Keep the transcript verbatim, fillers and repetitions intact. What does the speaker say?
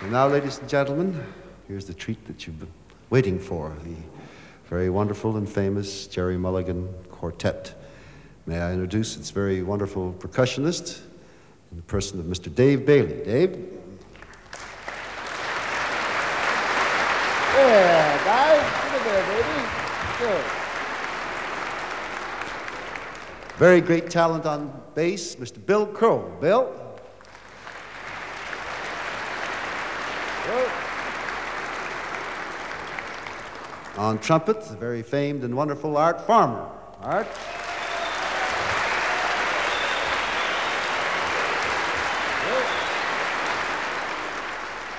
And now, ladies and gentlemen, here's the treat that you've been waiting for, the very wonderful and famous Jerry Mulligan Quartet. May I introduce its very wonderful percussionist in the person of Mister Dave Bailey. Dave? Yeah, guys, get in there, baby. Good. Very great talent on bass, Mister Bill Crow. Bill? Good. On trumpet, the very famed and wonderful Art Farmer. Art?